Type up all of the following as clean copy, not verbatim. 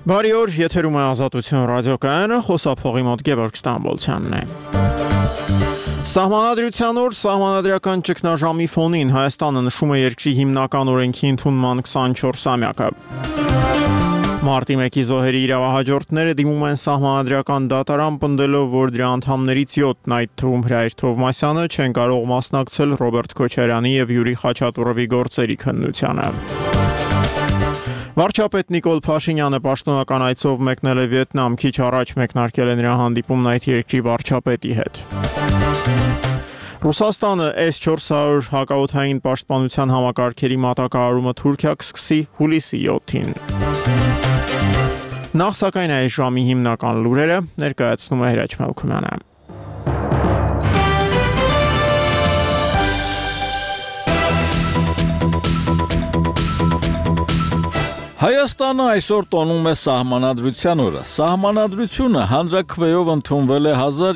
Բարի օր, եթերում է Ազատություն ռադիոկայանը, խոսափողի մոտ Գևորգ Ստամբոլցյանն է։ Սահմանադրության օր սահմանադրական ճգնաժամի ֆոնին Հայաստանը նշում է երկրի հիմնական օրենքի ընդունման 24-ամյակը։ Մարտի 1-ի զոհերի իրավահաջորդները դիմում են սահմանադրական դատարան պնդելով, որ դրա անդամներից 7-ն, այդ թվում Հրայր Թովմասյանը, չեն կարող մասնակցել Ռոբերտ Քոչարյանի եւ Յուրի Խաչատուրովի գործերի քննությանը։ Վարչապետ Նիկոլ Փաշինյանը պաշտոնական այցով մեկնել է Վիետնամ, քիչ առաջ մեկնարկել է նրա հանդիպումն այդ երկրի վարչապետի հետ։ Ռուսաստանը S-400 հակաօդային պաշտպանության համակարգերի մատակարարումը Թուրքիա կսկսի հուլիսի 7-ին։ Նախ սակայն այս ժամի հիմնական լուրերը ներկայացնում է Հրաչ Մելքումյանը։ Հայաստանը այսօր տոնում է սահմանադրության օրը։ Սահմանադրությունը հանրաքվեով ընդունվել է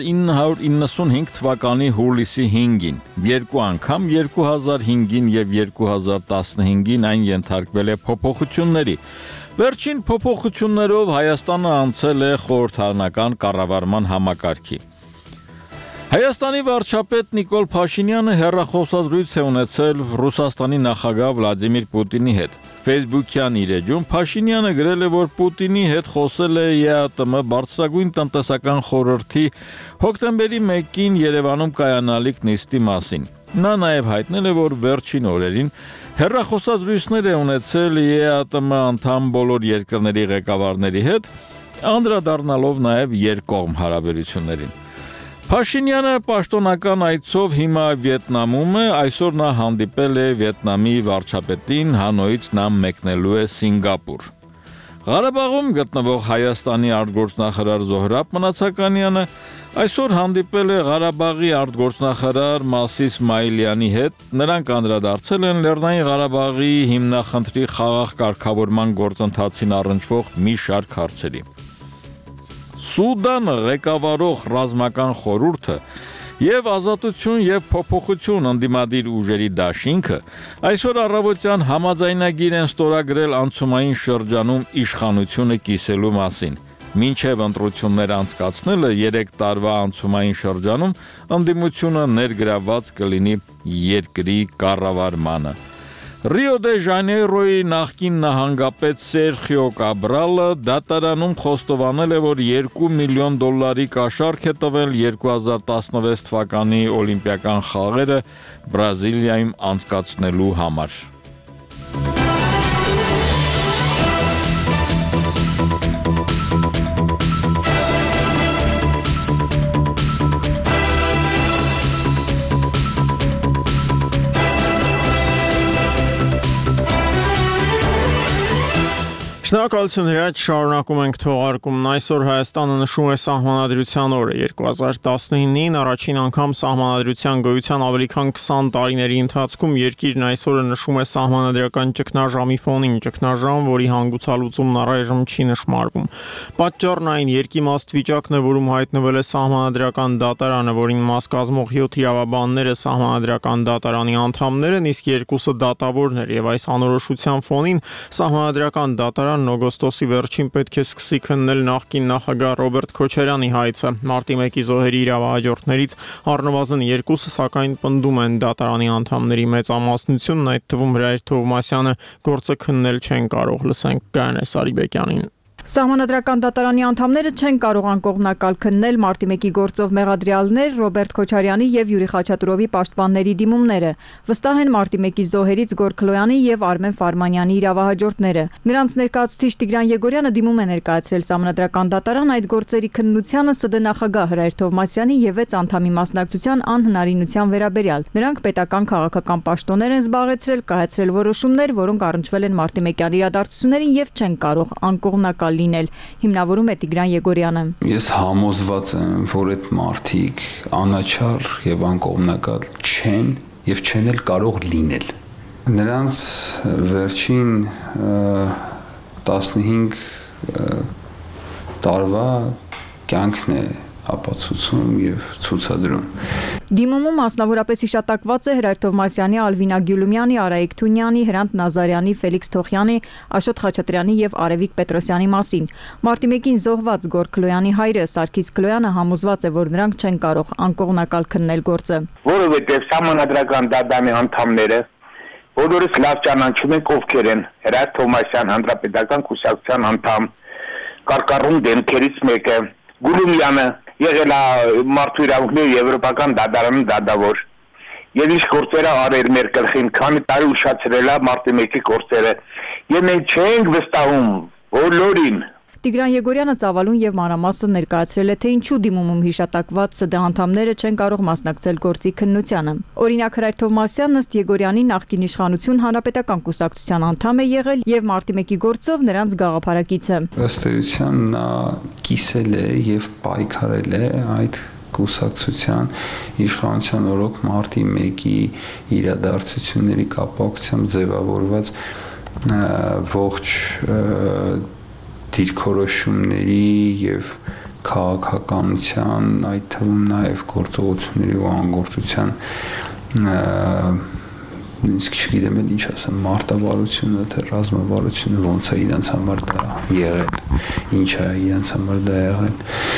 1995 թվականի հուլիսի 5-ին։ Երկու անգամ 2005-ին եւ 2015-ին այն ենթարկվել է փոփոխությունների։ Վերջին փոփոխություններով Հայաստանը անցել է խորհրդարանական կառավարման համակարգի։ Հայաստանի վարչապետ Նիկոլ Փաշինյանը հեռախոսազրույց է ունեցել Ռուսաստանի նախագահ Վլադիմիր Պուտինի հետ։ Facebook-յան իր էջում Փաշինյանը գրել է, որ Պուտինի հետ խոսել է ԵԱՏՄ բարձրագույն տնտեսական խորհրդի հոկտեմբերի 1-ին Երևանում կայանալիք նիստի մասին։ Նա նաև հայտնել է, որ վերջին օրերին հեռախոսազրույցներ է ունեցել ԵԱՏՄ անդամ բոլոր երկրների ղեկավարների հետ, անդրադառնալով նաև երկկողմ հարաբերություններին։ Փաշինյանը պաշտոնական այցով հիմա Վիետնամում է, այսօր նա հանդիպել է Վիետնամի վարչապետին, Հանոյից նա մեկնելու է Սինգապուր։ Ղարաբաղում գտնվող Հայաստանի արտգործնախարար Զոհրաբ Մնացականյանը այսօր հանդիպել է Ղարաբաղի արտգործնախարար Մասի Իսմայիլյանի հետ, նրանք անդրադարձել են Լեռնային Ղարաբաղի հիմնախնդրի խաղաղ կարգավորման գործընթացին առնչվող մի շարք հարցերի։ Սուդանը ղեկավարող ռազմական խորհուրդը եւ Ազատություն եւ փոփոխություն ընդդիմադիր ուժերի դաշինքը այսօր առավոտյան համաձայնագիր են ստորագրել անցումային շրջանում իշխանությունը կիսելու մասին։ Մինչև ընտրություններ անցկացնելը 3 տարվա անցումային շրջանում ընդդիմությունը ներգրավված կլինի երկրի կառավարմանը։ Ռիո դե Ժանեյրոյի նախկին նահանգապետ Սերխիո Կաբրալը դատարանում խոստովանել է, որ $2 միլիոն կաշառք է տվել 2016 թվականի օլիմպիական խաղերը Բրազիլիայում անցկացնելու համար։ Շնորհակալություն Հրաչ, շարունակում ենք թողարկումն։ Այսօր Հայաստանը նշում է սահմանադրության օրը 2019-ին առաջին անգամ սահմանադրության գոյության ավելի քան 20 տարիների ընթացքում երկիրն այսօրը նշում է սահմանադրական ճգնաժամի ֆոնին, ճգնաժամ, որի հանգուցալուծումն առայժմ չի նշмарվում։ Պատճառն այն երկիմաստ վիճակն է, որում հայտնվել է սահմանադրական դատարանը, որին մաս կազմող 7 իրավաբանները սահմանադրական դատարանի անդամներ են, իսկ 2-ը դատավորներ, եւ այս անորոշության ֆոնին սահմանադրական դատարան օգոստոսի վերջին պետք է սկսի քննել նախկին նախագահ Ռոբերտ Քոչարյանի հայցը։ Մարտի 1-ի զոհերի իրավահաջորդներից առնվազն 2-ը սակայն պնդում են դատարանի անդամների մեծամասնությունն, այդ թվում Հրայր Թովմասյանը, գործը քննել չեն կարող։ Լսենք Գայանե Սարիբեկյանին։ Սահմանադրական դատարանի անդամները չեն կարող անկողմնակալ քննել Մարտի 1-ի գործով մեղադրյալներ Ռոբերտ Քոչարյանի եւ Յուրի Խաչատուրովի պաշտպանների դիմումները։ Վստահ են Մարտի 1-ի զոհերից Գոր Քլոյանի եւ Արմեն Ֆարմանյանի իրավահաջորդները։ Նրանց ներկայացուցիչ Տիգրան Եգորյանը դիմում է ներկայացրել Սահմանադրական դատարան այդ գործերի քննությանը ՍԴ նախագահ Հրայր Թովմասյանի եւ 6 անդամի մասնակցության անհնարինության վերաբերյալ։ Նրանք պետական քաղաքական պաշտոններ են զբաղեցրել, կայացրել որոշումներ, որոնք առնչվել են Մարտի 1-յան իրադարձություններին եւ չեն կարող անկողմնակալ լինել, հիմնավորում է Տիգրան Եգորյանը։ Ես համոզված եմ, որ այդ մարդիկ անաչառ եւ անկողմնակալ չեն եւ չեն էլ կարող լինել։ Նրանց վերջին 15 տարվա կյանքն է ապացուցում եւ ցուցադրում։ Դիմումում մասնավորապես հիշատակված է Հրայր Թովմասյանի, Ալվինա Գյուլումյանի, Արայիկ Թունյանի, Հրանտ Նազարյանի, Ֆելիքս Թոխյանի, Աշոտ Խաչատրյանի եւ Արևիկ Պետրոսյանի մասին։ Մարտի 1-ին զոհված Գոր Քլոյանի հայրը Սարգիս Քլոյանը համոզված է, որ նրանք չեն կարող անկողնակալ քննել գործը։ Որովհետեւ Սահմանադրական դատարանի անդամները բոլորս լավ ճանաչում ենք ովքեր են Հրայր Թովմասյան հանրապետական կուսակցության անդամ, Կարկառուն դեմքերից մեկը, Գուլումյանը եղել է մարդու իրավունքների եվրոպական դատարանում դատավոր։ Եվ ինչ գործերը արել մեր գլխին, քանի տարի ուշացրել է Մարտի 1-ի գործերը։ Եվ մենք չենք վստահում բոլորին։ Տիգրան Եգորյանը ծավալուն եւ մանրամասն ներկայացրել է, թե ինչու դիմումում հիշատակված ՍԴ անդամները չեն կարող մասնակցել գործի քննությանը։ Օրինակ Հրայր Թովմասյանն ըստ Եգորյանի նախկին իշխանություն հանրապետական կուսակցության անդամ է եղել եւ Մարտի 1-ի գործով նրանց գաղափարակիցը։ Ըստ էության նա կիսել է եւ պայքարել է այդ կուսակցության իշխանության օրոք Մարտի 1-ի իրադարձությունների կապակցությամբ ձևավորված ողջ դիրքորոշումների եւ քաղաքականության, այդ թվում նաեւ գործողությունների ու անգործության չգիտեմ ինչ ասեմ, մարտավարությունը թե ռազմավարությունը ոնց է իրենց համար դա եղել, ինչ է իրենց համար դա եղել,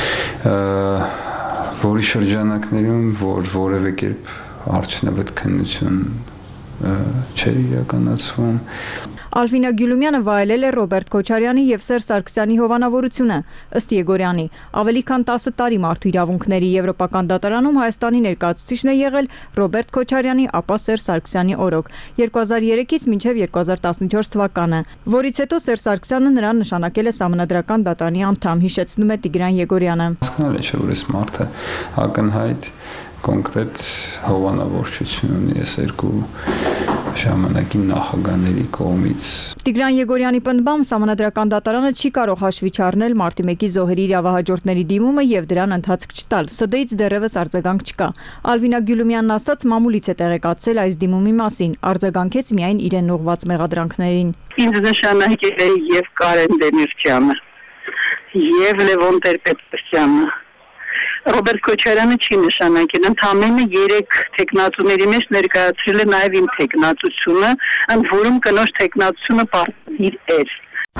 որի շրջանակներում որևէ կերպ արդյունավետ քննություն չէր իրականացվում։ Ալվինա Գյուլումյանը վայելել է Ռոբերտ Քոչարյանի եւ Սերժ Սարգսյանի հովանավորությունը, ըստ Եգորյանի, ավելի քան 10 տարի մարդու իրավունքների եվրոպական դատարանում Հայաստանի ներկայացուցիչն է եղել Ռոբերտ Քոչարյանի, ապա Սերժ Սարգսյանի օրոք 2003-ից մինչև 2014 թվականը, որից հետո Սերժ Սարգսյանը նրան նշանակել է Սահմանադրական դատարանի անդամ, հիշեցնում է Տիգրան Եգորյանը։ Հասկանալի չէ, որ այս մարդը ակնհայտ կոնկրետ հովանավորչություն ունի այս երկու ժամանակի նախագահների կողմից։ Տիգրան Եգորյանի պնդմամբ Սահմանադրական դատարանը չի կարող հաշվի չառնել Մարտի 1-ի զոհերի իրավահաջորդների դիմումը եւ դրան ընթացք չտալ։ ՍԴ-ից դեռևս արձագանք չկա։ Ալվինա Գյուլումյանն ասաց, մամուլից է տեղեկացել այս դիմումի մասին, արձագանքեց միայն իրեն ուղղված մեղադրանքներին։ Ինձ նշանակել է եւ Կարեն Դեմիրճյանը, եւ Լևոն Տեր-Պետրոսյանը։ Ռոբերտ Քոչարյանը չի նշանակել, ընդամենը 3 տեխնատուների մեջ ներկայացրել է նաև իմ տեխնատությունը, ընդ որում կնոջ տեխնատությունը պարտադիր էր։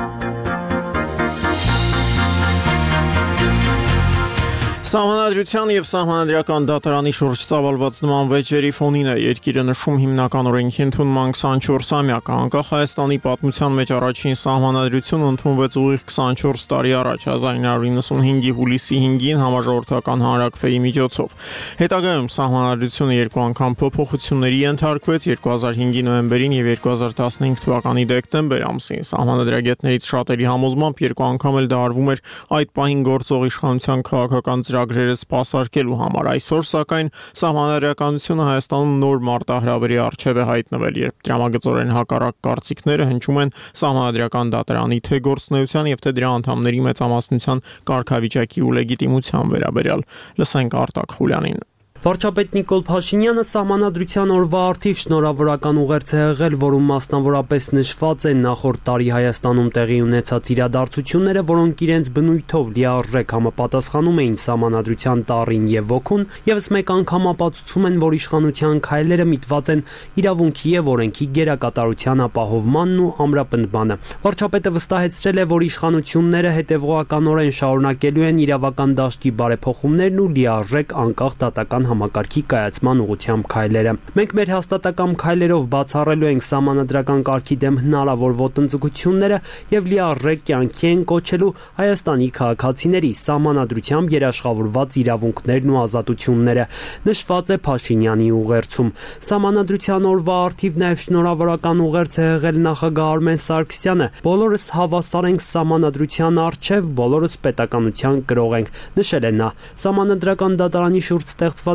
Սահմանադրության եւ Սահմանադրական դատարանի շուրջ ծավալված նման վեճերի ֆոնին է երկիրը նշում հիմնական օրենքի ընդունման 24-ամյակը, անկախ Հայաստանի պատմության մեջ առաջին Սահմանադրությունը ընդունվեց ուղիղ 24 տարի առաջ 1995-ի հուլիսի 5-ին համաժողովրդական հանրաքվեի միջոցով։ Հետագայում Սահմանադրությունը երկու անգամ փոփոխությունների ենթարկվեց 2005-ի նոյեմբերին եւ 2015 թվականի դեկտեմբեր ամսին։ Սահմանադրագետներից շատերի համոզմամբ երկու անգամ էլ դա արվում էր այդ պահին գործող իշխանության քաղաքական ծրագրերը սպասարկելու համար։ Այսօր սակայն Սահմանադրականությունը Հայաստանում նոր մարտահրավերի առջև է հայտնվել, երբ դրամագծորեն հակառակ կարծիքները հնչում են Սահմանադրական դատարանի թե գործունեության եւ թե դրա անդամների մեծամասնության կարգավիճակի ու լեգիտիմության վերաբերյալ։ Լսենք Արտակ Խուլյանին։ Վարչապետ Նիկոլ Փաշինյանը Սահմանադրության օրվա առթիվ շնորհավորական ուղերձ է եղել, որում մասնավորապես նշված են նախորդ տարի Հայաստանում տեղի ունեցած իրադարձությունները, որոնք իրենց բնույթով լիարժեք համապատասխանում էին Սահմանադրության տառին եւ ոգուն, եւս մեկ անգամ ապացուցում են, որ իշխանության քայլերը միտված են իրավունքի եւ օրենքի գերակատարության ապահովմանն ու ամրապնդմանը։ Վարչապետը վստահեցրել է, որ իշխանությունները հետևողականորեն շարունակելու են իրավական դաշտի բարեփոխումներն ու լիարժեք անկախ դատական համակարգի կայացման ուղղությամբ քայլերը։ Մենք մեր հաստատակամ քայլերով բացառելու ենք Սահմանադրական կարգի դեմ հնարավոր ոտնձգությունները եւ լիարժեք կյանքի են կոչելու Հայաստանի քաղաքացիների Սահմանադրությամբ երաշխավորված իրավունքներն ու ազատությունները, նշված է Փաշինյանի ուղերձում։ Սահմանադրության օրվա առթիվ նաեւ շնորհավորական ուղերձ է եղել նախագահ Արմեն Սարգսյանը։ Բոլորս հավասար ենք Սահմանադրության առջև, բոլորս պետականության կրող ենք, նշել է նա։ Սահմանադրական դատարանի շուրջ ստեղծված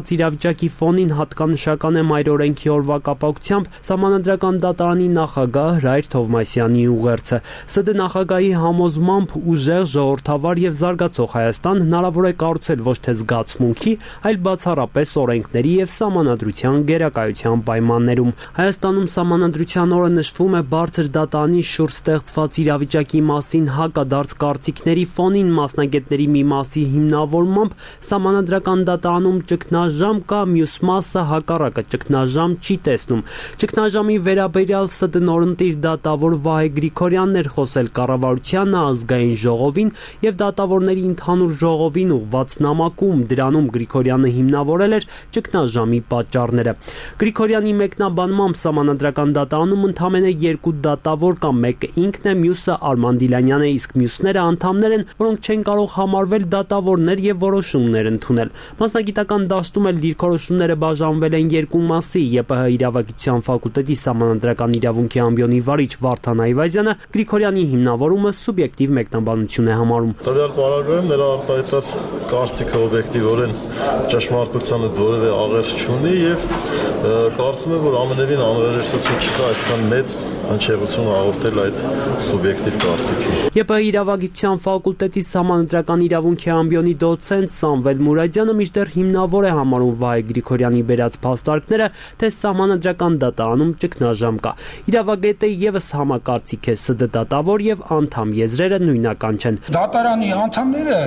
ստեղծված իրավիճակի ֆոնին հատկանշական է մայրօրենքի օրվա կապակցությամբ Սահմանադրական դատարանի նախագահ Հրայր Թովմասյանի ուղերձը։ ՍԴ նախագահի համոզմամբ ուժեղ, ժողովրդավար եւ զարգացող Հայաստան հնարավոր է կառուցել ոչ թե զգացմունքի, այլ բացառապես օրենքների եւ սահմանադրության գերակայության պայմաններում։ Հայաստանում Սահմանադրության օրը նշվում է բարձր դատանի շուրջ ստեղծված իրավիճակի մասին հակադարձ կարծիքների ֆոնին մասնագետների մի մասի հիմնավորմամբ Սահմանադրական դատարանում ճգնաժամ կա, մյուս մասը հակառակը ճգնաժամ չի տեսնում։ Ճգնաժամի վերաբերյալ ՍԴ նորընտիր դատավոր Վահե Գրիգորյանն էր խոսել կառավարությանը, ազգային ժողովին եւ դատավորների ընդհանուր ժողովին ուղված նամակում։ Դրանում Գրիգորյանը հիմնավորել էր ճգնաժամի պատճառները։ Գրիգորյանի մեկնաբանմամբ Սահմանադրական դատարանում ընդամենը 2 դատավոր կա, մեկը ինքն է, մյուսը Արման Դիլանյանն է, իսկ մյուսները անդամներ են, որոնք չեն կարող համարվել դատավորներ եւ որոշումներ ընդունել։ Մասնագիտական դաշտում էլ դիրքորոշումները բաժանվել են երկու մասի։ ԵՊՀ իրավագիտության ֆակուլտետի Սահմանադրական իրավունքի ամբիոնի վարիչ Վարդան Այվազյանը Գրիգորյանի հիմնավորումը սուբյեկտիվ մեկնաբանություն է համարում։ Տվյալ պարագայում նրա արտահայտած կարծիքը օբյեկտիվորեն ճշմարտությանը որևէ աղերս չունի եւ կարծում եմ, որ ամենևին անհրաժեշտություն չկա այդքան մեծ հնչեղություն հաղորդել այդ սուբյեկտիվ կարծիքին։ ԵՊՀ իրավագիտության ֆակուլտետի Սահմանադրական իրավունքի ամբիոնի դոցենտ Սամվել Մուրադյանը մինչդեռ հիմնավոր է համարում Վահե Գրիգորյանի բերած փաստարկները, թե Սահմանադրական դատարանում ճգնաժամ կա։ Իրավագետը եւս համակարծիք է ՍԴ դատավոր եւ անդամ եզրերը նույնական չեն։ Դատարանի անդամները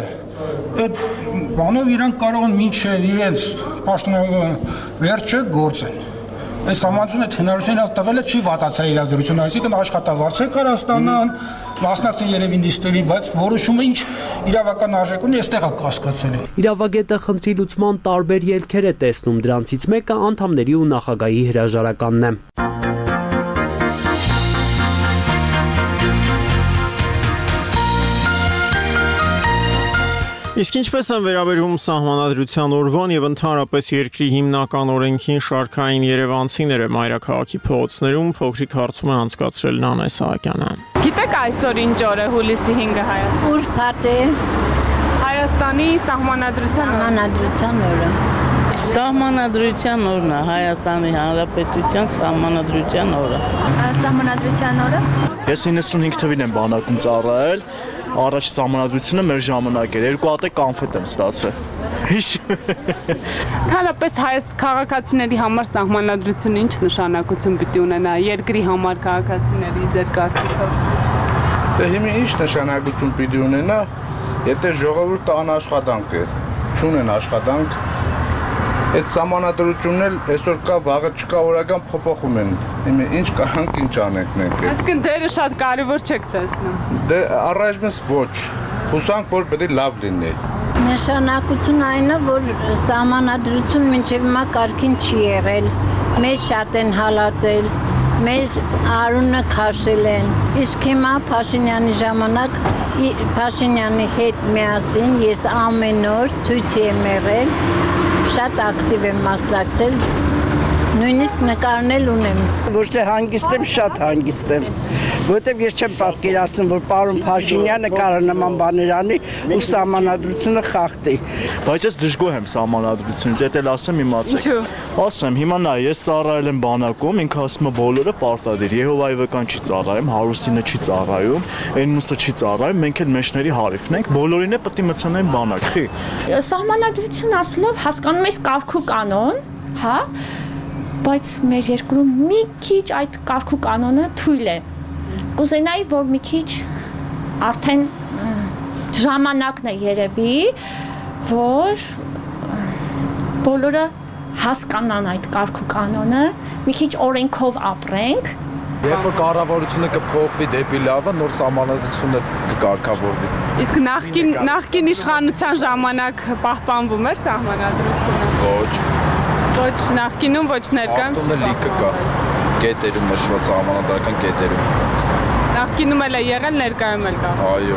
այդ բանով իրանք կարող են մինչև իրենց պաշտոնական վերջը գործեն։ Այս համանցությունը հնարավորություն տվել է չի վատացել իրազդրությունը, այսինքն աշխատավարձ է կարող ստանան, մասնակցեն երևի նիստերի, բայց որոշումը ինչ իրավական արժեք ունի, այստեղ է կասկածել։ Իրավագետը խնդրի լուծման տարբեր ելքեր է տեսնում, դրանցից մեկը անդամների ու նախագահի հրաժարականն է։ Իսկ ինչպես են վերաբերում Սահմանադրության օրվան եւ ընդհանրապես երկրի հիմնական օրենքին շարքային երևանցիները մայրաքաղաքի փողոցներում փոքրիկ հարցում է անցկացրել Նանե Սահակյանը։ Գիտեք այսօր ինչ օր է հուլիսի 5-ը Հայաստանում։ Ուրբաթ է Հայաստանի Սահմանադրության օրը։ Սահմանադրության օրն է, Հայաստանի Հանրապետության Սահմանադրության օրը։ Սահմանադրության օրը։ Ես 95 թվին եմ բանակում ծառայել, առաջ Սահմանադրությունը մեր ժամանակ էր, 2 հատ կոնֆետ եմ ստացել։ Քանապես քաղաքացիների համար Սահմանադրությունը ինչ նշանակություն պիտի ունենա երկրի համար քաղաքացիների ձեր կարծիքով։ Դե հիմա ինչ նշանակություն պիտի ունենա, եթե ժողովուրդը անաշխատանք է, չունեն աշխատանք, այդ Սահմանադրությունն էլ այսօր կա, վաղը չկա, օրական փոփոխում են։ Հիմա ինչ կարանք, ինչ անենք մենք։ Այսինքն դերը շատ կարևոր չեք տեսնում։ Դե առայժմս ոչ։ Հուսանք, որ պետք է լավ լինի։ Նշանակություն այն է, որ Սահմանադրություն մինչև հիմա կարգին չի եղել։ Մեզ շատ են հալածել, մեզ արունը քաշել են։ Իսկ հիմա Փաշինյանի ժամանակ Փաշինյանի հետ միասին ես ամեն օր ցույցի եմ եղել, շատ ակտիվ եմ մասնակցել, նույնիսկ նկարներ ունեմ։ Ոչ թե հանգիստ եմ, շատ հանգիստ եմ, որովհետև ես չեմ պատկերացնում, որ պարոն Փաշինյանը կարող նման բաներ անի ու Սահմանադրությունը խախտի։ Բայց ես դժգոհ եմ Սահմանադրությունից, դա էլ ասեմ իմացեք։ Ասեմ, հիմա նա ես ծառայել եմ բանակում, ինքը ասում է բոլորը պարտադիր, Եհովայի վկան չի ծառայում, Հարուսինը չի ծառայում, Էնուսը չի ծառայում, մենք էլ մեջների հարիվն ենք, բոլորին է պետք է մցնեն բանակ, խի։ Սահմանադրություն ասելով հասկանում ես կարգ ու կանոն, հա, բայց մեր երկրում մի քիչ այդ կարգ ու կանոնը թույլ է։ Կուզենայի, որ մի քիչ արդեն ժամանակն է երևի, որ բոլորը հասկանան այդ կարգ ու կանոնը, մի քիչ օրենքով ապրենք։ Երբ որ կառավարությունը կփոխվի դեպի լավը, նոր Սահմանադրությունը կկարգավորվի։ Իսկ նախկին իշխանության ժամանակ պահպանվում էր Սահմանադրությունը։ Ոչ նախկինում, ոչ ներկայում։ Ակտոնը լիքը կա, կետերում նշված Սահմանադրական կետերում։ Նախկինում էլ է եղել, ներկայում էլ կա։ Այո։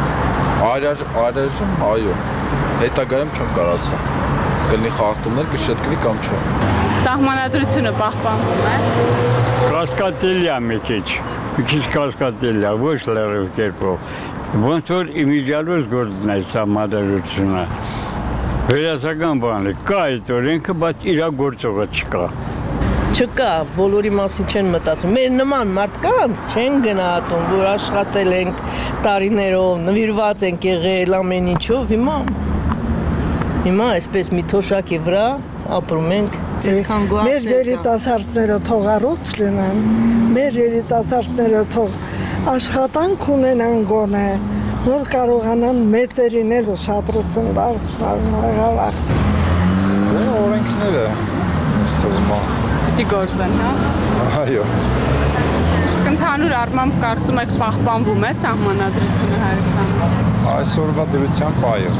Այրաժմ, այո։ Հետագայում չեմ կարող ասել։ Կլինի խախտումներ, կշտկվի կամ չէ։ Սահմանադրությունը պահպանվում է։ Կասկածելի է մի քիչ կասկածելի է, ոչ լրիվ կերպով։ Ոնց որ իմիջիալոց գործն է Սահմանադրությունը։ Վերացական բան է, կա այդ օրենքը, բայց իր գործողը չկա։ Չկա, բոլորի մասին չեն մտածում։ Մեր նման մարդկանց չեն գնահատում, որ աշխատել ենք տարիներով, նվիրված ենք եղել ամեն ինչով, հիմա այսպես մի թոշակի վրա ապրում ենք։ Մեր երիտասարդները թող առողջ լինեն, մեր երիտասարդները թող աշխատանք ունենան գոնե, որ կարողանան մեծերին էլ ուշադրություն դարձնել աղջիկ։ Օրենքները ստորմա։ Պիտի գործեն, հա։ Այո։ Ընդհանուր առմամբ կարծում եք պահպանվում է սահմանադրությունը Հայաստանում։ Այսօրվա դրությամբ այո։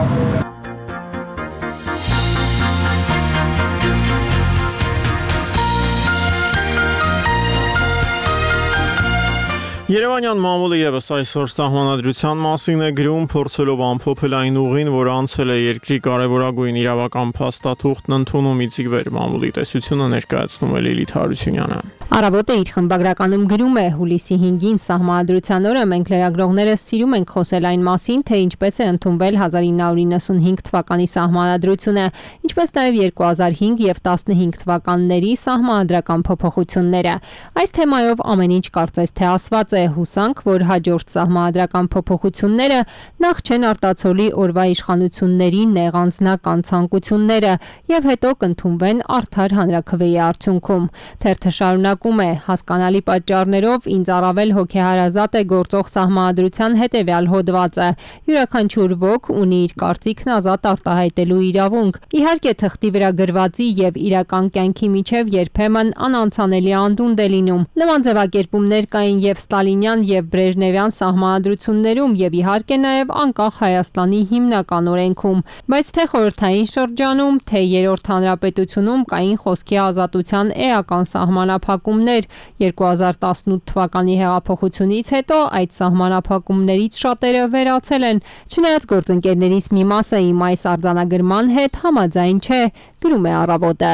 Երևանյան մամուլը եւս այսօր սահմանադրության մասին է գրում, փորձելով ամփոփել այն ուղին, որ անցել է երկրի կարևորագույն իրավական փաստաթուղթն ընդունումից ի վեր մամուլի տեսությունը ներկայացնում է Լիլիթ Հարությունյանը։ Առավոտը իր խմբագրականում գրում է հուլիսի 5-ին սահմանադրության օրը մենք լրագրողներս սիրում ենք խոսել այն մասին, թե ինչպես է ընդունվել 1995 թվականի սահմանադրությունը, ինչպես նաև 2005 եւ 15 թվականների սահմանադրական փոփոխությունները։ Այս թեմայով ամեն ինչ կարծես թե ասված է, հուսանք, որ հաջորդ սահմանադրական փոփոխությունները նախ չեն արտացոլի օրվա իշխանությունների նեղանձնական ցանկությունները եւ հետո կընդունվեն արդար հանրաքվեի արդյունքում։ Թերթը շարունակում է. հասկանալի պատճառներով ինձ առավել հոգեհարազատ է գործող սահմանադրության հետևյալ հոդվածը. յուրաքանչյուր ոք ունի իր կարծիքն ազատ արտահայտելու իրավունք։ Իհարկե թղթի վրա գրվածի եւ իրական կյանքի միջև երբեմն անանցանելի անդունդ է լինում։ Նման ձևակերպումներ կային եւ Ստալինյան եւ Բրեժնևյան սահմանադրություններում եւ իհարկե նաեւ անկախ Հայաստանի հիմնական օրենքում, բայց թե խորհրդային շրջանում, թե երրորդ հանրապետությունում կային խոսքի ազատության էական սահմանափակումներ 2018 թվականի հեղափոխությունից հետո այդ սահմանափակումներից շատերը վերացել են, չնայած գործընկերներից մի մասը իմ այս արձանագրման հետ համաձայն չէ, գրում է Առավոտը։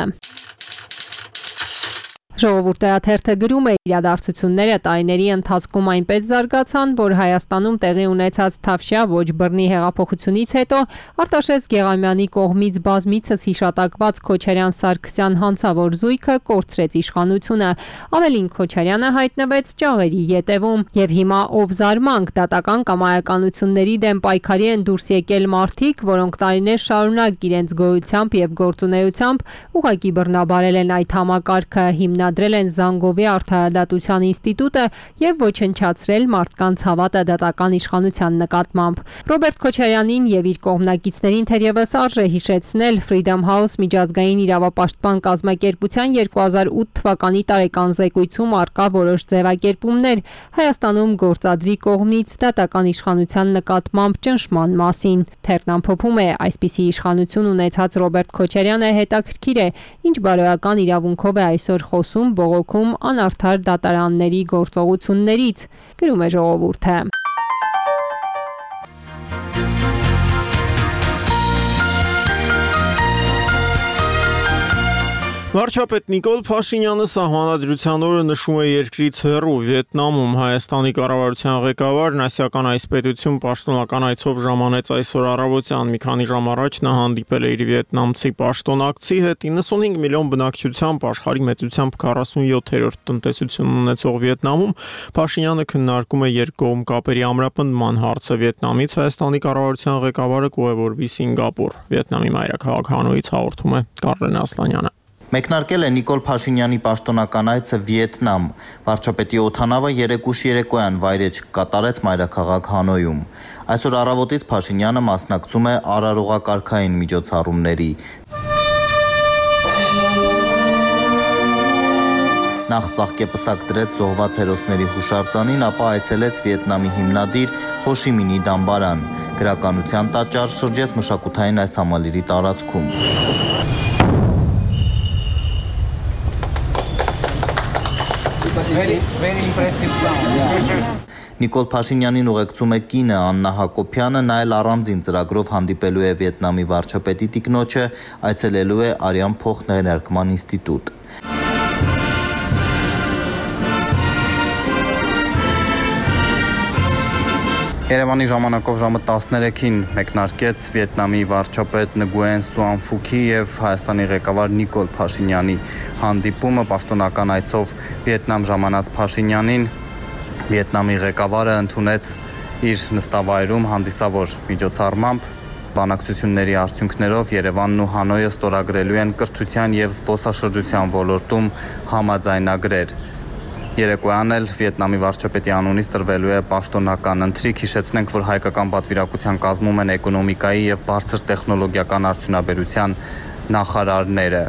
Ժողովուրդը գրում է իրադարձությունները տարիների ընթացքում այնպես զարգացան, որ Հայաստանում տեղի ունեցած Թավշյա ոչ բռնի հեղափոխությունից հետո Արտաշես Գեղամյանի կողմից բազմիցս հիշատակված Քոչարյան-Սարգսյան հանցավոր զույգը կորցրեց իշխանությունը։ Ավելին Քոչարյանը հայտնվեց ճաղերի ետևում եւ հիմա ով զարմանք դատական կամայականությունների դեմ պայքարի են դուրս եկել մարդիկ, որոնք տարիներ շարունակ իրենց գոյությամբ եւ գործունեությամբ ուղղակի բռնաբարել են այդ համակարգը, հիմնադրել են Զանգովի արդարադատության ինստիտուտը եւ ոչնչացրել մարդկանց հավատը դատական իշխանության նկատմամբ։ Ռոբերտ Քոչարյանին եւ իր կողմնակիցներին թերևս արժե հիշեցնել Freedom House միջազգային իրավապաշտպան կազմակերպության 2008 թվականի տարեկան զեկույցում արկա որոշ ձևակերպումներ Հայաստանում գործադրի կողմից դատական իշխանության նկատմամբ ճնշման մասին։ Թերթն ամփոփում է. այսպիսի իշխանություն ունեցած Ռոբերտ Քոչարյանը հետաքրքիր է, ինչ բարոյական իրավունքով է այսօր խոսում բողոքում անարդար դատարանների գործողություններից, գրում է Ժողովուրդը։ Վարչապետ Նիկոլ Փաշինյանը սահմանադրության օրը նշում է երկրից հեռու Վիետնամում Հայաստանի կառավարության ղեկավարն ասիական այս պետություն պաշտոնական այցով ժամանեց այսօր առավոտյան։ Մի քանի ժամ առաջ նա հանդիպել է իր վիետնամցի պաշտոնակցի հետ 95 միլիոն բնակչությամբ աշխարհի մեծությամբ 47-րդ տնտեսություն ունեցող Վիետնամում Փաշինյանը քննարկում է երկկողմ կապերի ամրապնդման հարցը։ Վիետնամից Հայաստանի կառավարության ղեկավարը կուղևորվի Սինգապուր։ Վիետնամի մայրաքաղաք Հանոյից հաղորդում է Կարլեն Ասլանյանը։ Մեկնարկել է Նիկոլ Փաշինյանի պաշտոնական այցը Վիետնամ։ Վարչապետի օդանավը 3 ուշ երեկոյան վայրեջք կատարեց մայրաքաղաք Հանոյում։ Այսօր առավոտից Փաշինյանը մասնակցում է արարողակարգային միջոցառումների։ Նախ ծաղկեպսակ դրեց զոհված հերոսների հուշարձանին, ապա այցելեց Վիետնամի հիմնադիր Հոշիմինի դամբարան։ Գրականության տաճար շրջեց մշակութային այս համալիրի տարածքում։ Very impressive sound. Նիկոլ Փաշինյանին ուղեկցում է կինը Աննա Հակոբյանը, նա էլ առանձին ծրագրով հանդիպելու է Վիետնամի վարչապետի տիկնոջը, այցելելու է Արյան փոխներարկման ինստիտուտ։ Երևանի ժամանակով ժամը 13-ին մեկնարկեց Վիետնամի վարչապետ Նգուեն Սուան Ֆուքի եւ Հայաստանի ղեկավար Նիկոլ Փաշինյանի հանդիպումը պաշտոնական այցով Վիետնամ ժամանած Փաշինյանին Վիետնամի ղեկավարը ընդունեց իր նստավայրում հանդիսավոր միջոցառմամբ բանակցությունների արդյունքներով Երևանն ու Հանոյը ստորագրելու են կրթության եւ զբոսաշրջության ոլորտում համաձայնագրեր։ Երեկոյան էլ Վիետնամի վարչապետի անունից տրվելու է պաշտոնական ընթրիք, հիշեցնենք, որ հայկական պատվիրակության կազմում են էկոնոմիկայի եւ բարձր տեխնոլոգիական արդյունաբերության նախարարները։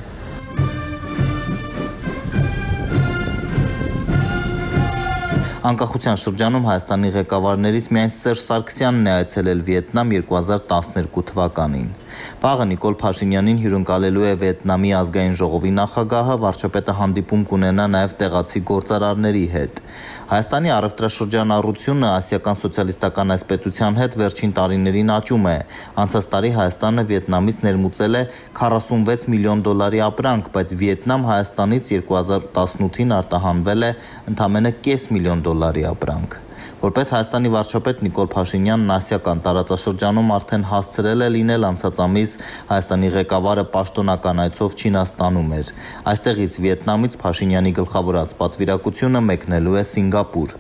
Անկախության շրջանում Հայաստանի ղեկավարներից միայն Սերժ Սարգսյանն է այցելել Վիետնամ 2012 թվականին։ Վաղը Նիկոլ Փաշինյանին հյուրընկալելու է Վիետնամի ազգային ժողովի նախագահը, վարչապետը հանդիպում կունենա նաև տեղացի գործարարների հետ։ Հայաստանի առևտրաշրջանառությունը ասիական սոցիալիստական այսպետության հետ վերջին տարիներին աճում է։ Անցած տարի Հայաստանը Վիետնամից ներմուծել է 46 միլիոն դոլարի ապրանք, բայց Վիետնամ Հայաստանից 2018-ին արտահանվել է ընդամենը 5 միլիոն դոլարի ապրանք։ Որպես Հայաստանի վարչապետ Նիկոլ Փաշինյանն ասիական տարածաշրջանում արդեն հասցրել է լինել անցած ամիս Հայաստանի ղեկավարը պաշտոնական այցով Չինաստանում էր։ Այստեղից Վիետնամից Փաշինյանի գլխավորած պատվիրակությունը մեկնելու է Սինգապուր։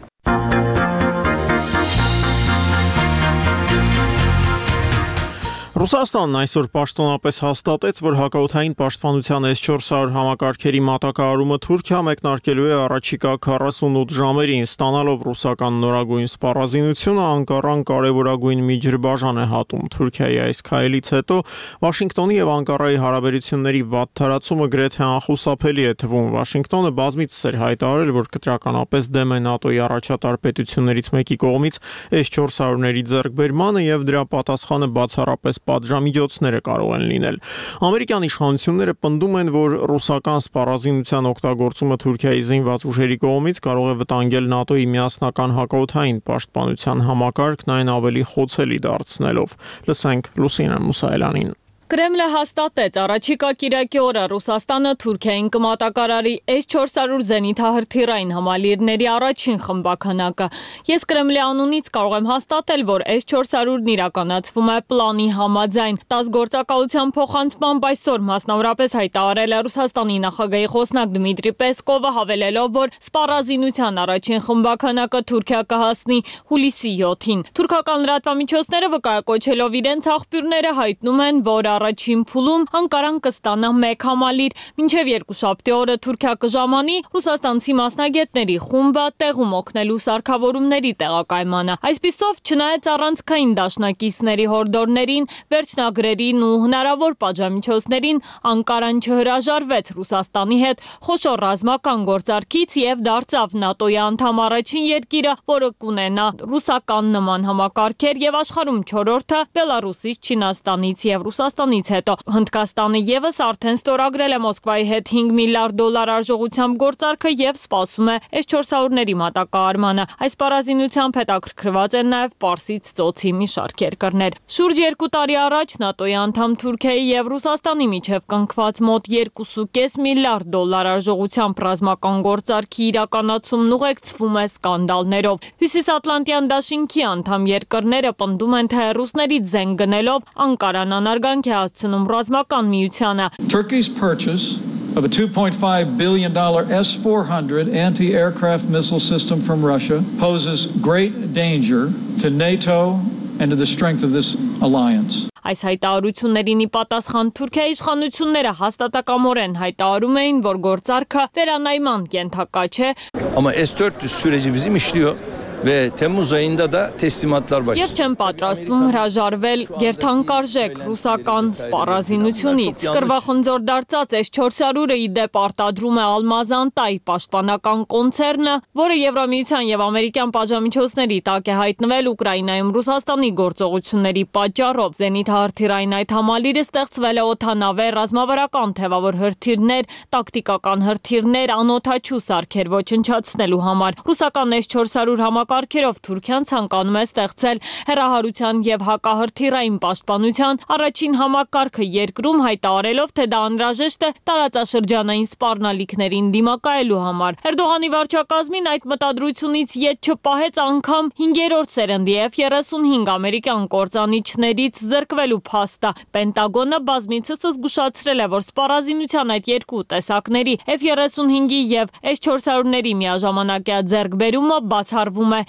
Ռուսաստանն այսօր պաշտոնապես հաստատեց, որ հակաօդային պաշտպանության S-400 համակարգերի մատակարարումը Թուրքիա մեկնարկելու է առաջիկա 48 ժամերին, ստանալով ռուսական նորագույն սպառազինությունը, Անկարան կարևորագույն միջրբաժան է հատում։ Թուրքիայի այս քայլից հետո Վաշինգտոնի եւ Անկարայի հարաբերությունների վատթարացումը գրեթե անխուսափելի է թվում։ Վաշինգտոնը բազմիցս էր հայտարարել, որ կտրականապես դեմ է ՆԱՏՕ-ի առաջատար պետություններից մեկի կողմից S-400-ների ձեռքբերմանը եւ դրա պատասխանը բացառապես պատժամիջոցները կարող են լինել։ Ամերիկյան իշխանությունները պնդում են, որ ռուսական սպառազինության օգտագործումը Թուրքիայի զինված ուժերի կողմից կարող է վտանգել ՆԱՏՕ-ի միասնական հակաօդային պաշտպանության համակարգն այն ավելի խոցելի դարձնելով։ Լսենք Լուսինե Մուսայելյանին։ Կրեմլը հաստատեց առաջիկա կիրակի օրը Ռուսաստանը Թուրքիային կմատակարարի S-400 զենիթահրթիռային համալիրների առաջին խմբականակը։ Ես Կրեմլի անունից կարող եմ հաստատել, որ S-400-ն իրականացվում է պլանի համաձայն։ ՏԱՍՍ գործակալության փոխանցմամբ այսօր մասնավորապես հայտարարել է Ռուսաստանի նախագահի խոսնակ Դմիտրի Պեսկովը, հավելելով, որ սպառազինության առաջին խմբականակը Թուրքիա կհասնի հուլիսի 7-ին։ Թուրքական լրատվամիջոցները վկայակոչելով իրենց աղբյուրները հայտնում են, որ առաջին փուլում Անկարան կստանա 1 համալիր, մինչև երկուշաբթի օրը Թուրքիա կժամանի ռուսաստանցի մասնագետների խումբը տեղում օգնելու սարքավորումների տեղակայմանը։ Այսպիսով, չնայած առանցքային դաշնակիցների հորդորներին, վերջնագրերին ու հնարավոր պատժամիջոցներին, Անկարան չհրաժարվեց Ռուսաստանի հետ խոշոր ռազմական գործարքից եւ դարձավ ՆԱՏՕ-ի անդամ առաջին երկիրը, որը կունենա ռուսական նման համակարգեր եւ աշխարհում 4-րդը Բելարուսից, Չինաստանից եւ Ռուսաստանից հետո։ Հնդկաստանը եւս արդեն ստորագրել է Մոսկվայի հետ 5 միլիարդ դոլար արժողությամբ գործարքը եւ սպասում է S-400-ների մատակարարմանը։ Այս պարազինությամբ հետաքրքրված են նաեւ Պարսից ծոցի մի շարք երկրներ։ Շուրջ 2 տարի առաջ ՆԱՏՕ-ի անդամ Թուրքիայի եւ Ռուսաստանի միջև կնքված մոտ 2.5 միլիարդ դոլար արժողությամբ ռազմական գործարքի իրականացումն ուղեկցվում է սկանդալներով։ Հյուսիսատլանտյան դաշինքի անդամ երկրները պնդում են, թե ռուսներից զենք գնելով Անկարան անարգանք է հասցնում ռազմական միությանը։ Turkey's purchase of a $2.5 billion S-400 anti-aircraft missile system from Russia poses great danger to NATO and to the strength of this alliance. Այս հայտարարություններին ի պատասխան Թուրքիայի իշխանությունները հաստատակամորեն հայտարարում էին, որ գործարքը վերանայման կենթակա չէ։ Ama S-400 süreci bizim işliyor. Ve Temmuz ayında da teslimatlar başladı. Եվ չեն պատրաստվում հրաժարվել գերթանկարժեք ռուսական սպառազինությունից։ Կրվախնձոր դարձած S-400-ը ի դեպ արտադրում է Ալմազանտայի պաշտպանական կոնցեռնը, որը Եվրամիության եւ ամերիկյան պատժամիջոցների տակ է հայտնվել Ուկրաինայում Ռուսաստանի գործողությունների պատճառով։ Զենիթահրթիռային այդ համալիրը ստեղծվել է օդանավեր, ռազմավարական թևավոր հրթիռներ, տակտիկական հրթիռներ, անօդաչու սարքեր ոչնչացնելու համար։ Ռուսական S-400 համակարգ համակարգերով Թուրքիան ցանկանում է ստեղծել հեռահարության եւ հակահրթիռային պաշտպանության առաջին համակարգը երկրում, հայտարարելով, թե դա անհրաժեշտ է տարածաշրջանային սպառնալիքներին դիմակայելու համար։ Էրդողանի վարչակազմին այդ մտադրությունից ետ չպահեց անգամ 5-րդ սերնդի F-35 ամերիկյան կործանիչներից զրկվելու փաստը։ Պենտագոնը բազմիցս զգուշացրել է, որ սպառազինության այդ երկու տեսակների F-35-ի եւ S-400-ների միաժամանակյա ձեռքբերումը բացառվում է։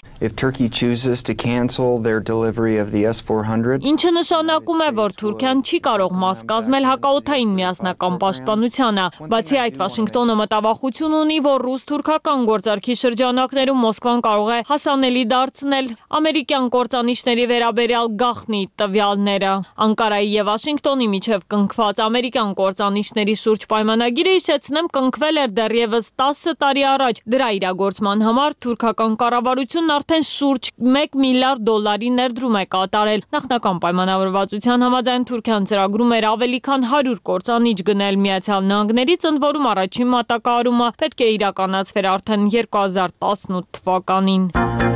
Ինչը նշանակում է, որ Թուրքիան չի կարող մաս կազմել հակաօդային միասնական պաշտպանությանը։ Բացի այդ, Վաշինգտոնը մտավախություն ունի, որ ռուս-թուրքական գործարքի շրջանակներում Մոսկվան կարող է հասանելի դարձնել ամերիկյան կործանիչների վերաբերյալ գաղտնի տվյալները։ Անկարայի եւ Վաշինգտոնի միջև կնքված ամերիկյան կործանիչների շուրջ պայմանագիրը, հիշեցնեմ, կնքվել էր դեռևս 10 տարի առաջ։ Դրա իրագործման համար թուրքական կառավարությունն արդեն շուրջ $1 միլիարդ ներդրում է կատարել։ Նախնական պայմանավորվածության համաձայն Թուրքիան ծրագրում էր ավելի քան 100 կործանիչ գնել Միացյալ Նահանգներից, ընդ որում առաջին մատակարարումը պետք է իրականացվեր արդեն 2018 թվականին։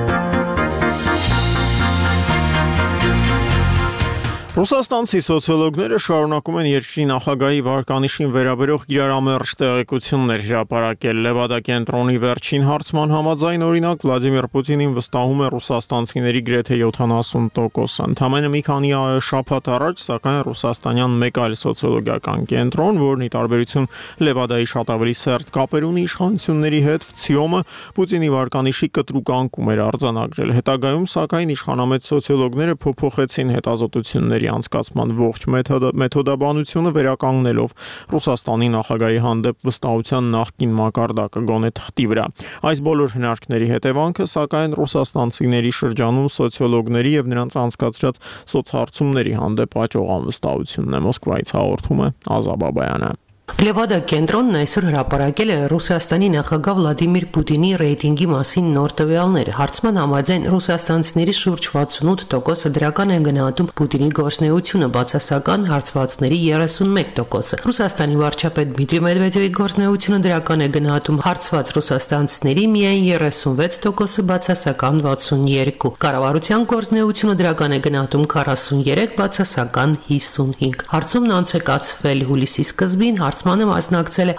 Ռուսաստանցի սոցիոլոգները շարունակում են երկրի նախագահի վարկանիշին վերաբերող իրարամերժ տեղեկություններ հրապարակել։ Լևադա կենտրոնի վերջին հարցման համաձայն, օրինակ, Վլադիմիր Պուտինին վստահում է ռուսաստանցիների գրեթե 70%-ը։ Ընդամենը մի քանի շաբաթ առաջ, սակայն ռուսաստանյան մեկ այլ սոցիոլոգիական կենտրոն, որն ի տարբերություն Լևադայի շատ ավելի սերտ կապեր ունի իշխանությունների հետ, ՎՑԻՕՄ-ը Պուտինի վարկանիշի կտրուկ անկում էր արձանագրել։ Հետագայում, սակայն, իշխանամետ սոցիոլոգները փոփոխեցին հետազոտությունների անցկացման ողջ մեթոդաբանությունը, վերականգնելով Ռուսաստանի նախագահի հանդեպ վստահության նախկին մակարդակը գոնե թղթի վրա։ Այս բոլոր հնարքների հետևանքը, սակայն, ռուսաստանցիների շրջանում սոցիոլոգների եւ նրանց անցկացրած սոցհարցումների հանդեպ աճող անվստահությունն է։ Մոսկվայից հաղորդում է Ազա Բաբայանը։ Լևադա կենտրոնն այսօր հրապարակել է Ռուսաստանի նախագահ Վլադիմիր Պուտինի ռեյտինգի մասին նոր տվյալներ։ Հարցման համաձայն ռուսաստանցիների շուրջ 68%-ը դրական են գնահատում Պուտինի գործունեությունը, բացասական հարցվածների 31%-ը։ Ռուսաստանի վարչապետ Դմիտրի Մեդվեդևի գործունեությունը դրական է գնահատում հարցված ռուսաստանցիների միայն 36%-ը, բացասական 62%։ Կառավարության գործունեությունը դրական է գնահատում 43%, բացասական 55%։ Հարցումն անցեկացվել հուլիսի սկզբին, հարցմանը մասնակցել է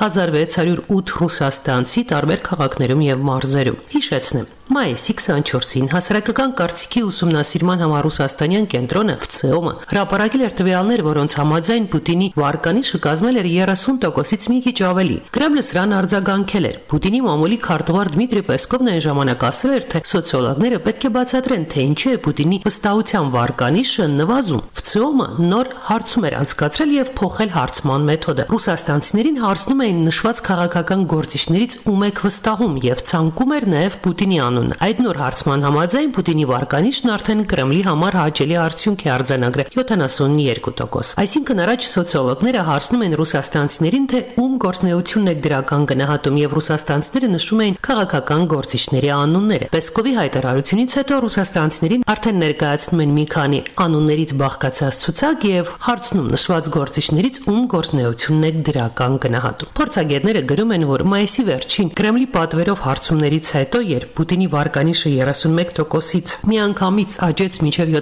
1608 ռուսաստանցի տարբեր քաղաքներում եւ մարզերում։ Հիշեցնեմ, մայիսի 24-ին հասարակական կարծիքի ուսումնասիրման համար ռուսաստանյան կենտրոնը ՎՑԻՕՄ-ը հրապարակել էր տվյալներ, որոնց համաձայն Պուտինի վարկանիշը կազմել էր 30%-ից մի քիչ ավելի։ Կրեմլը սրան արձագանքել էր։ Պուտինի մամուլի քարտուղար Դմիտրի Պեսկովն այն ժամանակ ասել էր, թե սոցիոլոգները պետք է բացատրեն, թե ինչու է Պուտինի վստահության վարկանիշը նվազում։ ՎՑԻՕՄ-ը նոր հարցում էր անցկացրել եւ փոխել հարցման մեթոդը։ Ռուսաստանցիներին հարցնում էին նշված քաղաքական գործիչներից ում եք վստահում եւ ցանկում էր նաեւ Պուտինի անունը։ Այդ նոր հարցման համաձայն Պուտինի վարկանիշն արդեն Կրեմլի համար հաճելի արդյունք է արձանագրել 72%։ Այսինքն առաջ սոցիոլոգները հարցնում են ռուսաստանցիներին, թե ում գործունեությունն է դրական գնահատում, եւ ռուսաստանցիները նշում էին քաղաքական գործիչների անունները։ Պեսկովի հայտարարությունից հետո ռուսաստանցիներին արդեն ներկայացնում են մի քանի անուններից բաղկացած ցուցակ եւ հարցնում նշված գործիչներից ում գործունեությունն է դրական գնահատում։ Փորձագետները գրում են, որ մայիսի վերջին Կրեմլի պատվերով հարցումներից հետո, երբ Պուտինի վարկանիշը 31%-ից միանգամից աճեց մինչև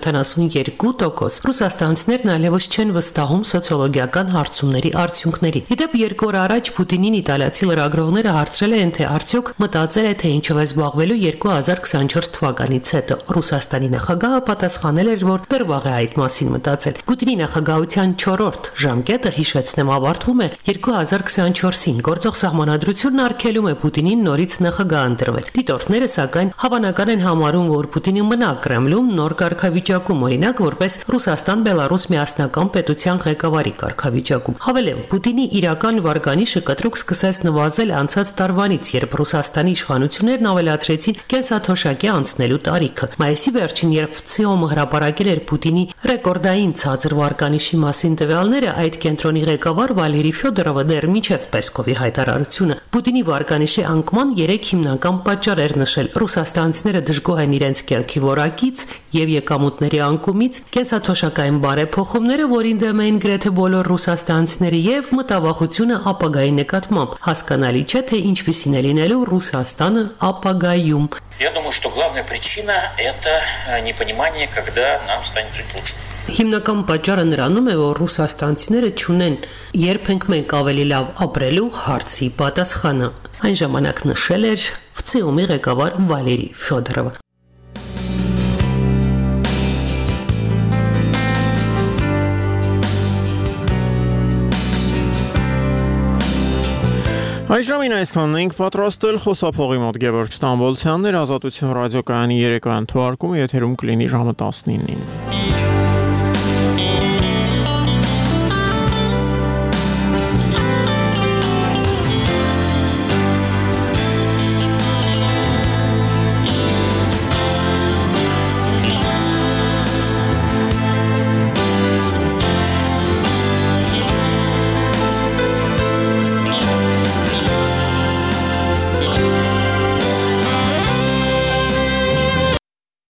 72%, ռուսաստանցիներն այլևս չեն վստահում սոցիոլոգիական հարցումների արդյունքներին։ Իդեպ 2 օր առաջ Պուտինին իտալացի լրագրողները հարցրել են, թե արդյոք մտածել է, թե ինչով է զբաղվելու 2024 թվականից հետո։ Ռուսաստանի նախագահը պատասխանել էր, որ դեռ վաղ է այդ մասին մտածել։ Պուտինի նախագահության 4-րդ ժամկետը, հիշեցնեմ, ավարտվում է 2024-ին։ Գործող սահմանադրությունն արգելում է Պուտինին նորից նախագահ ընտրվել։ Դիտորդները, սակայն, հավանական են համարում, որ Պուտինը մնա Կրեմլում նոր կարգավիճակում, օրինակ, որպես Ռուսաստան-Բելարուս միասնական պետության ղեկավարի կարգավիճակում։ Հավելեմ, Պուտինի իրական վարկանիշը կտրուկ սկսեց նվազել անցած տարվանից, երբ Ռուսաստանի իշխանություններն ավելացրեցին կենսաթոշակի անցնելու տարիքը։ Մայիսի վերջին, երբ ՎՑԻՕՄ-ը հրապարակել էր Պուտինի ռեկորդային ցածր վարկանիշի մասին տվյալները, այդ կենտրոնի ղեկավար Վալերի Ֆյոդորովը դեռ մինչև Պեսկովի հայտարարությունը Պուտինի վարկանիշի անկման 3 հիմնական պատճառ էր նշել։ Ռուսաստանցիները դժգոհ են իրենց կյանքի որակից եւ եկամուտների անկումից, կենսաթոշակային բարեփոխումները, որին դեմ էին գրեթե բոլոր ռուսաստանցիները եւ մտավախությունը ապագայի նկատմամբ։ Հասկանալի չէ, թե ինչպիսին է լինելու Ռուսաստանը ապագայում։ Я думаю, что главная причина – это непонимание, когда нам станет жить лучше. Հիմնական պատճառը նրանում է, որ ռուսաստանցիները չունեն երբ ենք մենք ավելի լավ ապրելու հարցի պատասխանը։ Այն ժամանակ նշել էր ՎՑԻ-ի ղեկավար Վալերի Ֆյոդորովը։ Այժմին այսքանն ենք պատրաստել խոսափողի մոտ Գևորգ Ստամբոլցյանն էր, Ազատություն ռադիոկայանի երեկոյան թողարկումը եթերում կլինի ժամը 19-ին։